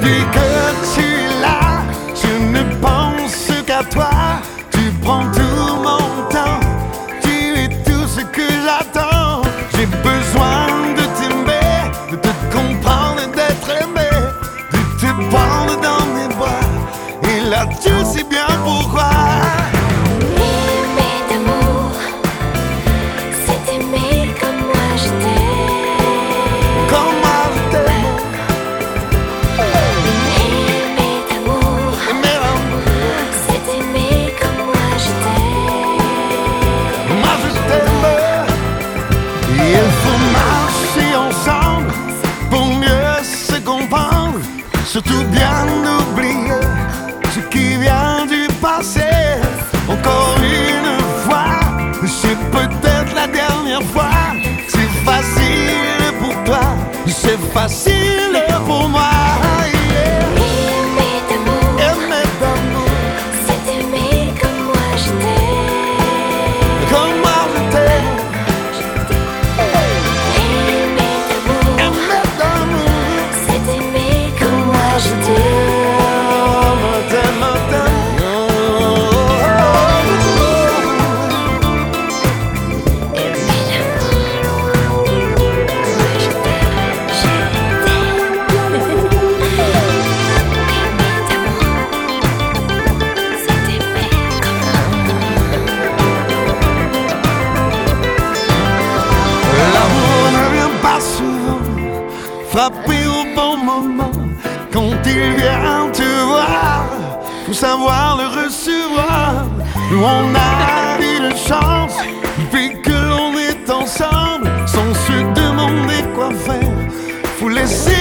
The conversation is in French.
Depuis que tu es là, je ne pense qu'à toi. Tu prends tout mon temps, tu es tout ce que j'attends. J'ai besoin de t'aimer, de te comprendre et d'être aimé, de te prendre dans mes bras. Et là tu sais bien pourquoi. Aimer d'amour, c'est aimer comme moi je t'aime. Comme moi je t'aime. Aimer d'amour, Aimer l'amour, c'est aimer comme moi je t'aime. moi je t'aime. Il faut marcher ensemble pour mieux se comprendre, surtout bien oublier ce qui vient du passé. Encore une fois, c'est peut-être la dernière fois. C'est facile pour toi, c'est facile pour moi. Yeah. Aimer d'amour, Aimer d'amour, c'est aimer comme moi je t'aime. comme moi je t'aime. Aimer d'amour, Aimer d'amour, c'est aimer comme moi je t'aime. t'aime, t'aime. L'amour ne vient pas souvent, frapper au bon moment. Quand il vient te voir, faut savoir le recevoir. Nous on a une chance, depuis que l'on est ensemble, sans se demander quoi faire. Faut laisser